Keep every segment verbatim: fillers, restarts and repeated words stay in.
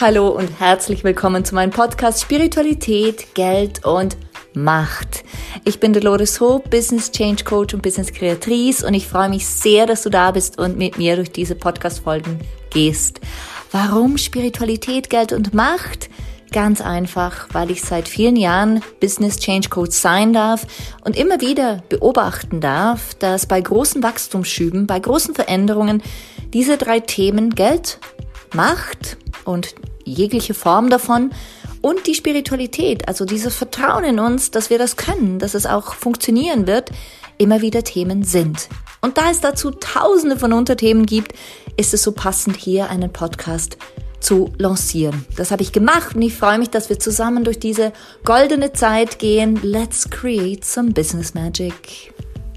Hallo und herzlich willkommen zu meinem Podcast Spiritualität, Geld und Macht. Ich bin Dolores Hope, Business Change Coach und Business Kreatrice und ich freue mich sehr, dass du da bist und mit mir durch diese Podcast-Folgen gehst. Warum Spiritualität, Geld und Macht? Ganz einfach, weil ich seit vielen Jahren Business Change Coach sein darf und immer wieder beobachten darf, dass bei großen Wachstumsschüben, bei großen Veränderungen diese drei Themen Geld, Macht und jegliche Form davon und die Spiritualität, also dieses Vertrauen in uns, dass wir das können, dass es auch funktionieren wird, immer wieder Themen sind. Und da es dazu tausende von Unterthemen gibt, ist es so passend, hier einen Podcast zu lancieren. Das habe ich gemacht und ich freue mich, dass wir zusammen durch diese goldene Zeit gehen. Let's create some business magic.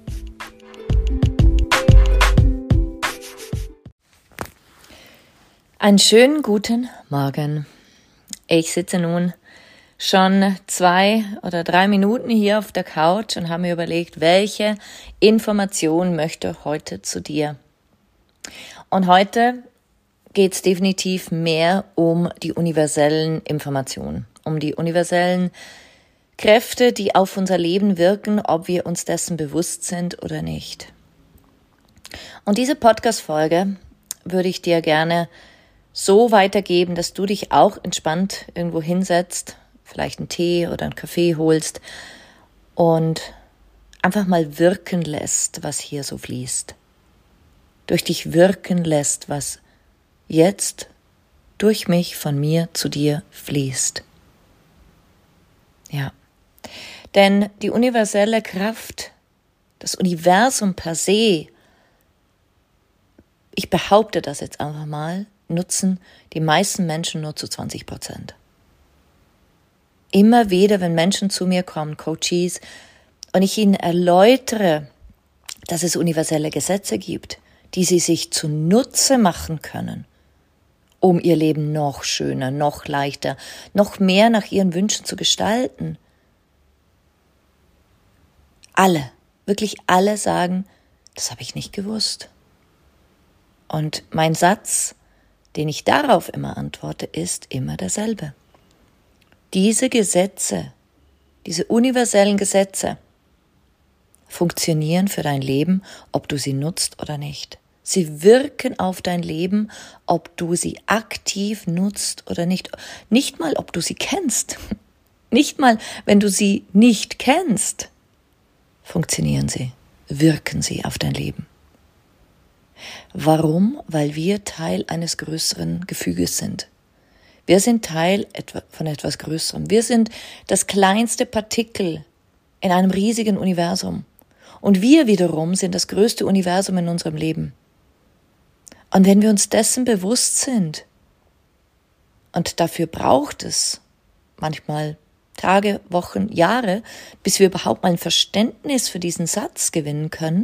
Einen schönen guten Morgen. Ich sitze nun schon zwei oder drei Minuten hier auf der Couch und habe mir überlegt, welche Information möchte heute zu dir. Und heute geht es definitiv mehr um die universellen Informationen, um die universellen Kräfte, die auf unser Leben wirken, ob wir uns dessen bewusst sind oder nicht. Und diese Podcast-Folge würde ich dir gerne so weitergeben, dass du dich auch entspannt irgendwo hinsetzt, vielleicht einen Tee oder einen Kaffee holst und einfach mal wirken lässt, was hier so fließt. Durch dich wirken lässt, was jetzt durch mich von mir zu dir fließt. Ja, denn die universelle Kraft, das Universum per se, ich behaupte das jetzt einfach mal, nutzen die meisten Menschen nur zu zwanzig Prozent. Immer wieder, wenn Menschen zu mir kommen, Coaches, und ich ihnen erläutere, dass es universelle Gesetze gibt, die sie sich zunutze machen können, um ihr Leben noch schöner, noch leichter, noch mehr nach ihren Wünschen zu gestalten. Alle, wirklich alle sagen, das habe ich nicht gewusst. Und mein Satz, den ich darauf immer antworte, ist immer derselbe. Diese Gesetze, diese universellen Gesetze funktionieren für dein Leben, ob du sie nutzt oder nicht. Sie wirken auf dein Leben, ob du sie aktiv nutzt oder nicht. Nicht mal, ob du sie kennst. Nicht mal, wenn du sie nicht kennst, funktionieren sie, wirken sie auf dein Leben. Warum? Weil wir Teil eines größeren Gefüges sind. Wir sind Teil von etwas Größerem. Wir sind das kleinste Partikel in einem riesigen Universum. Und wir wiederum sind das größte Universum in unserem Leben. Und wenn wir uns dessen bewusst sind, und dafür braucht es manchmal Tage, Wochen, Jahre, bis wir überhaupt mal ein Verständnis für diesen Satz gewinnen können,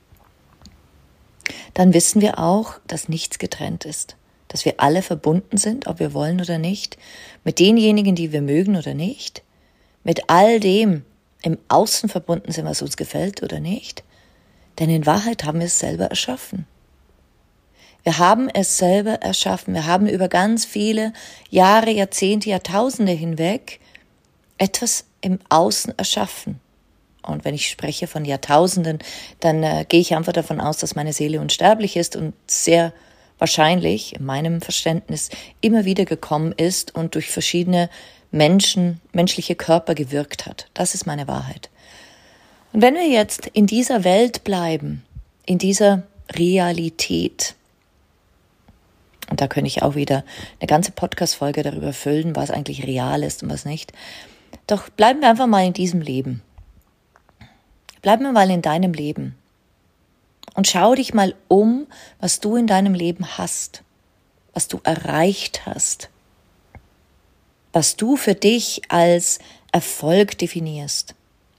dann wissen wir auch, dass nichts getrennt ist, dass wir alle verbunden sind, ob wir wollen oder nicht, mit denjenigen, die wir mögen oder nicht, mit all dem im Außen verbunden sind, was uns gefällt oder nicht, denn in Wahrheit haben wir es selber erschaffen. Wir haben es selber erschaffen, wir haben über ganz viele Jahre, Jahrzehnte, Jahrtausende hinweg etwas im Außen erschaffen. Und wenn ich spreche von Jahrtausenden, dann äh, gehe ich einfach davon aus, dass meine Seele unsterblich ist und sehr wahrscheinlich in meinem Verständnis immer wieder gekommen ist und durch verschiedene Menschen, menschliche Körper gewirkt hat. Das ist meine Wahrheit. Und wenn wir jetzt in dieser Welt bleiben, in dieser Realität, und da könnte ich auch wieder eine ganze Podcast-Folge darüber füllen, was eigentlich real ist und was nicht, doch bleiben wir einfach mal in diesem Leben. Bleib mal in deinem Leben und schau dich mal um, was du in deinem Leben hast, was du erreicht hast, was du für dich als Erfolg definierst,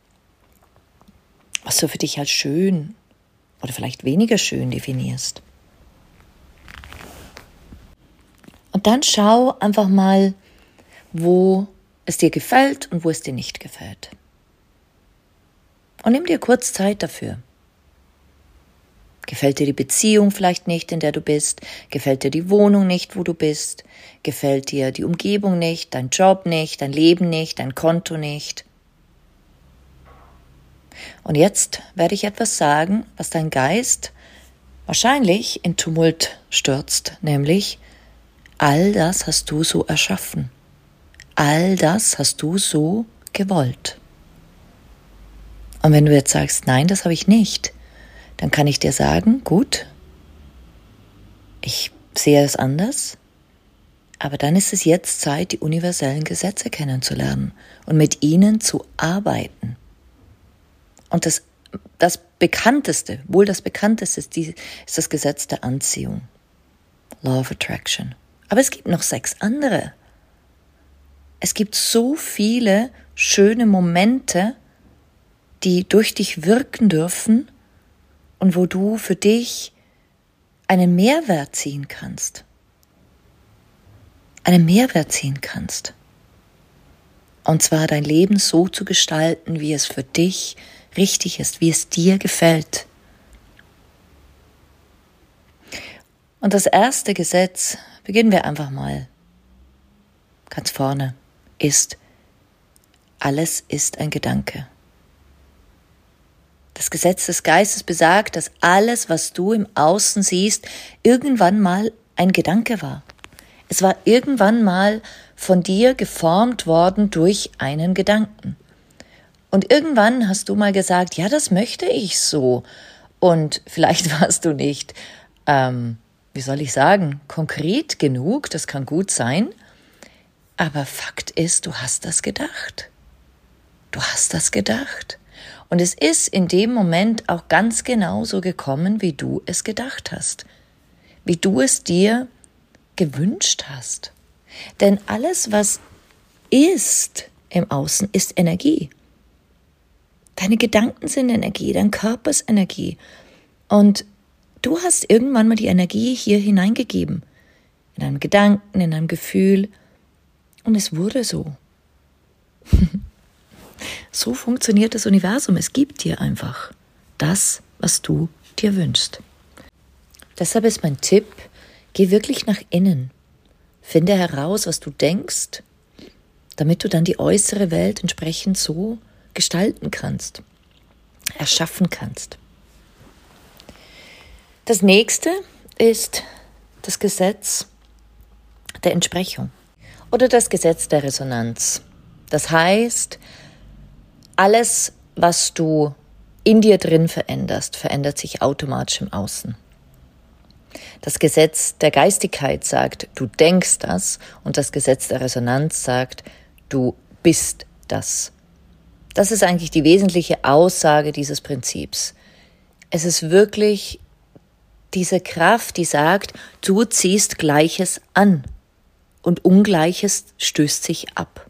was du für dich als schön oder vielleicht weniger schön definierst. Und dann schau einfach mal, wo es dir gefällt und wo es dir nicht gefällt. Und nimm dir kurz Zeit dafür. Gefällt dir die Beziehung vielleicht nicht, in der du bist? Gefällt dir die Wohnung nicht, wo du bist? Gefällt dir die Umgebung nicht, dein Job nicht, dein Leben nicht, dein Konto nicht? Und jetzt werde ich etwas sagen, was dein Geist wahrscheinlich in Tumult stürzt, nämlich: All das hast du so erschaffen. All das hast du so gewollt. Und wenn du jetzt sagst, nein, das habe ich nicht, dann kann ich dir sagen, gut, ich sehe es anders, aber dann ist es jetzt Zeit, die universellen Gesetze kennenzulernen und mit ihnen zu arbeiten. Und das, das bekannteste, wohl das bekannteste ist, die, ist das Gesetz der Anziehung. Law of Attraction. Aber es gibt noch sechs andere. Es gibt so viele schöne Momente, die durch dich wirken dürfen und wo du für dich einen Mehrwert ziehen kannst. Einen Mehrwert ziehen kannst. Und zwar dein Leben so zu gestalten, wie es für dich richtig ist, wie es dir gefällt. Und das erste Gesetz, beginnen wir einfach mal ganz vorne, ist: Alles ist ein Gedanke. Das Gesetz des Geistes besagt, dass alles, was du im Außen siehst, irgendwann mal ein Gedanke war. Es war irgendwann mal von dir geformt worden durch einen Gedanken. Und irgendwann hast du mal gesagt, ja, das möchte ich so. Und vielleicht warst du nicht, ähm, wie soll ich sagen, konkret genug, das kann gut sein. Aber Fakt ist, du hast das gedacht. Du hast das gedacht. Und es ist in dem Moment auch ganz genau so gekommen, wie du es gedacht hast. Wie du es dir gewünscht hast. Denn alles, was ist im Außen, ist Energie. Deine Gedanken sind Energie, dein Körper ist Energie. Und du hast irgendwann mal die Energie hier hineingegeben. In einem Gedanken, in einem Gefühl. Und es wurde so. So funktioniert das Universum. Es gibt dir einfach das, was du dir wünschst. Deshalb ist mein Tipp, geh wirklich nach innen. Finde heraus, was du denkst, damit du dann die äußere Welt entsprechend so gestalten kannst, erschaffen kannst. Das nächste ist das Gesetz der Entsprechung oder das Gesetz der Resonanz. Das heißt, alles, was du in dir drin veränderst, verändert sich automatisch im Außen. Das Gesetz der Geistigkeit sagt, du denkst das, und das Gesetz der Resonanz sagt, du bist das. Das ist eigentlich die wesentliche Aussage dieses Prinzips. Es ist wirklich diese Kraft, die sagt, du ziehst Gleiches an und Ungleiches stößt sich ab.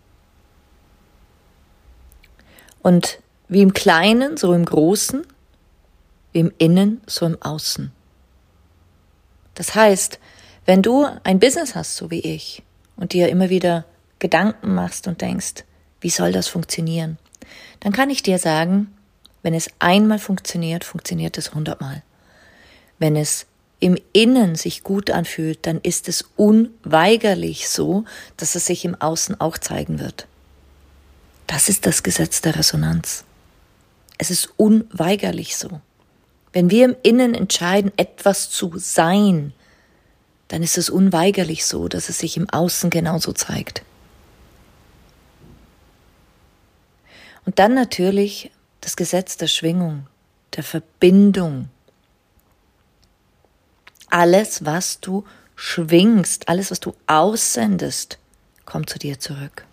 Und wie im Kleinen, so im Großen, wie im Innen, so im Außen. Das heißt, wenn du ein Business hast, so wie ich, und dir immer wieder Gedanken machst und denkst, wie soll das funktionieren? Dann kann ich dir sagen, wenn es einmal funktioniert, funktioniert es hundertmal. Wenn es im Innen sich gut anfühlt, dann ist es unweigerlich so, dass es sich im Außen auch zeigen wird. Das ist das Gesetz der Resonanz. Es ist unweigerlich so. Wenn wir im Innen entscheiden, etwas zu sein, dann ist es unweigerlich so, dass es sich im Außen genauso zeigt. Und dann natürlich das Gesetz der Schwingung, der Verbindung. Alles, was du schwingst, alles, was du aussendest, kommt zu dir zurück.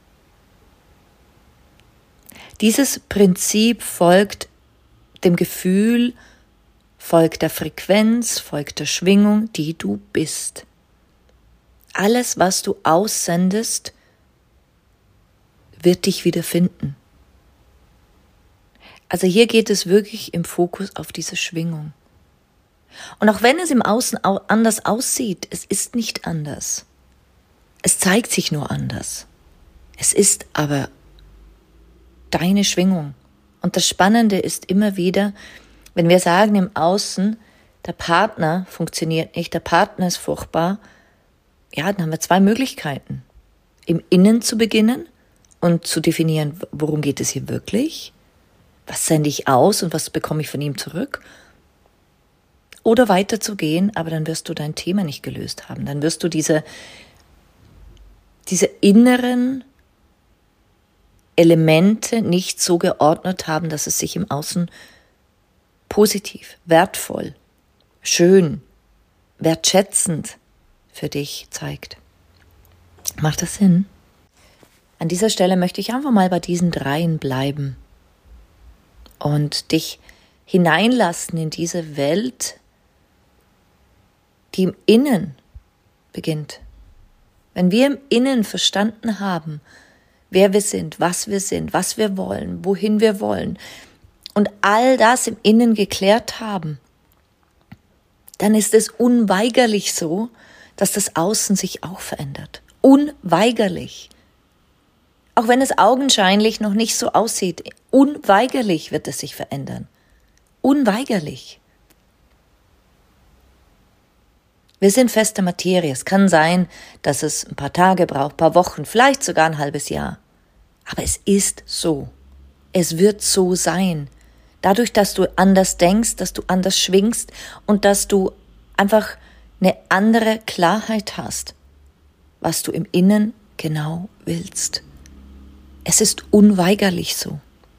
Dieses Prinzip folgt dem Gefühl, folgt der Frequenz, folgt der Schwingung, die du bist. Alles, was du aussendest, wird dich wieder finden. Also hier geht es wirklich im Fokus auf diese Schwingung. Und auch wenn es im Außen anders aussieht, es ist nicht anders. Es zeigt sich nur anders. Es ist aber deine Schwingung. Und das Spannende ist immer wieder, Wenn wir sagen im Außen, der Partner funktioniert nicht, der Partner ist furchtbar, ja, dann haben wir zwei Möglichkeiten. Im Innen zu beginnen und zu definieren, worum geht es hier wirklich? Was sende ich aus und was bekomme ich von ihm zurück? Oder weiterzugehen, aber dann wirst du dein Thema nicht gelöst haben. Dann wirst du diese, diese inneren Elemente nicht so geordnet haben, dass es sich im Außen positiv, wertvoll, schön, wertschätzend für dich zeigt. Macht das Sinn? An dieser Stelle möchte ich einfach mal bei diesen dreien bleiben und dich hineinlassen in diese Welt, die im Innen beginnt. Wenn wir im Innen verstanden haben, wer wir sind, was wir sind, was wir wollen, wohin wir wollen und all das im Innen geklärt haben, dann ist es unweigerlich so, dass das Außen sich auch verändert. Unweigerlich. Auch wenn es augenscheinlich noch nicht so aussieht, unweigerlich wird es sich verändern. Unweigerlich. Wir sind feste Materie. Es kann sein, dass es ein paar Tage braucht, ein paar Wochen, vielleicht sogar ein halbes Jahr. Aber es ist so. Es wird so sein. Dadurch, dass du anders denkst, dass du anders schwingst und dass du einfach eine andere Klarheit hast, was du im Innen genau willst. Es ist unweigerlich so.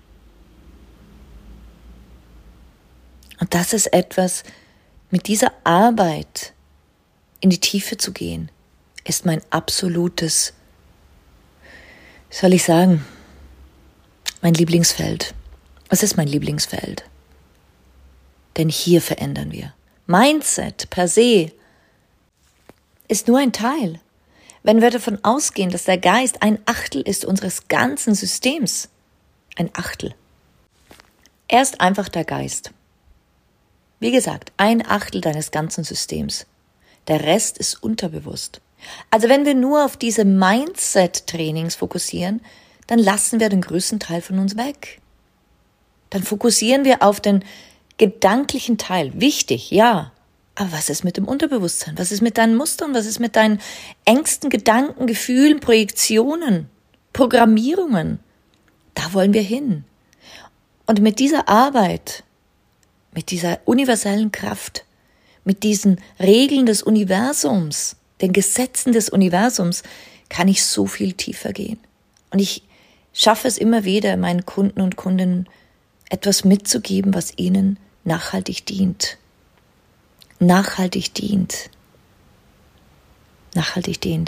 Und das ist etwas, mit dieser Arbeit in die Tiefe zu gehen, ist mein absolutes, wie soll ich sagen, mein Lieblingsfeld. Es ist mein Lieblingsfeld. Denn hier verändern wir. Mindset per se ist nur ein Teil. Wenn wir davon ausgehen, dass der Geist ein Achtel ist unseres ganzen Systems, ein Achtel. Er ist einfach der Geist. Wie gesagt, ein Achtel deines ganzen Systems. Der Rest ist unterbewusst. Also wenn wir nur auf diese Mindset-Trainings fokussieren, dann lassen wir den größten Teil von uns weg. Dann fokussieren wir auf den gedanklichen Teil. Wichtig, ja. Aber was ist mit dem Unterbewusstsein? Was ist mit deinen Mustern? Was ist mit deinen Ängsten, Gedanken, Gefühlen, Projektionen, Programmierungen? Da wollen wir hin. Und mit dieser Arbeit, mit dieser universellen Kraft, mit diesen Regeln des Universums, den Gesetzen des Universums, kann ich so viel tiefer gehen. Und ich schaffe es immer wieder, meinen Kunden und Kundinnen etwas mitzugeben, was ihnen nachhaltig dient. Nachhaltig dient. Nachhaltig dient.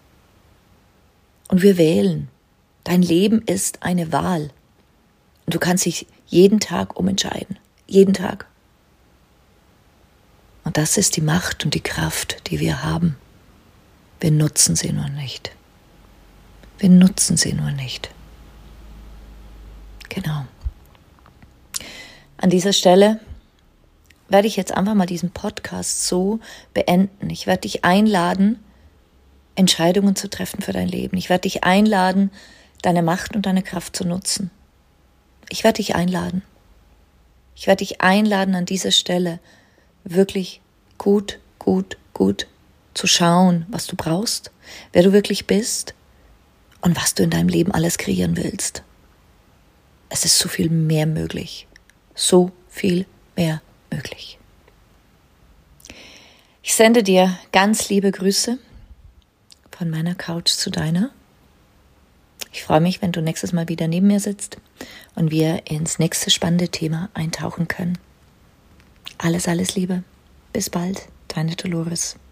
Und wir wählen. Dein Leben ist eine Wahl. Und du kannst dich jeden Tag umentscheiden. Jeden Tag. Und das ist die Macht und die Kraft, die wir haben. Wir nutzen sie nur nicht. Wir nutzen sie nur nicht. Genau. An dieser Stelle werde ich jetzt einfach mal diesen Podcast so beenden. Ich werde dich einladen, Entscheidungen zu treffen für dein Leben. Ich werde dich einladen, deine Macht und deine Kraft zu nutzen. Ich werde dich einladen. Ich werde dich einladen, an dieser Stelle wirklich gut, gut, gut zu schauen, was du brauchst, wer du wirklich bist und was du in deinem Leben alles kreieren willst. Es ist so viel mehr möglich. So viel mehr möglich. Ich sende dir ganz liebe Grüße von meiner Couch zu deiner. Ich freue mich, wenn du nächstes Mal wieder neben mir sitzt und wir ins nächste spannende Thema eintauchen können. Alles, alles Liebe. Bis bald, deine Dolores.